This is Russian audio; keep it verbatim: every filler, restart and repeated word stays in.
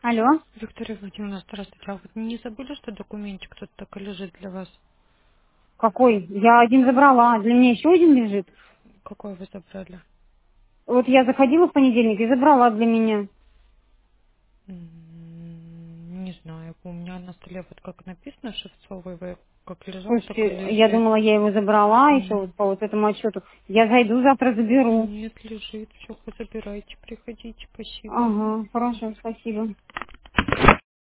Алло. Виктория Владимировна, здравствуйте. А вот не забыли, что документик тут так и лежит для вас? Какой? Я один забрала, для меня еще один лежит. Какой вы забрали? Вот я заходила в понедельник и забрала для меня. М, Не знаю. У меня на столе вот как написано Шевцовой, вы как лежал, так и Слушайте, я лежит. думала, я его забрала еще М, вот по вот этому отчету. Я зайду, завтра заберу. Нет, лежит. Все, забирайте, приходите. Спасибо. Ага, хорошо, спасибо.